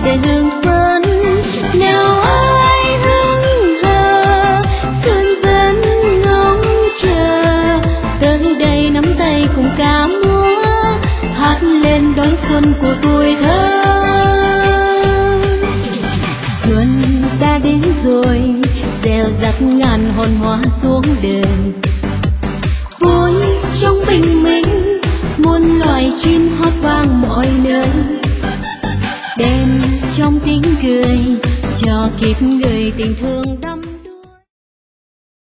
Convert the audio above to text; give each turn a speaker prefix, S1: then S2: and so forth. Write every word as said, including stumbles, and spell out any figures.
S1: để hương phấn. Nào ai hững hờ xuân vẫn ngóng chờ, tới đây nắm tay cùng ca múa hát lên đón xuân của tuổi thơ. Xuân đã đến rồi, gieo rắc ngàn hồn hoa xuống đời, vui trong bình minh muôn loài chim hót vang mọi nơi. Đêm trong tiếng cười cho kịp người tình thương đắm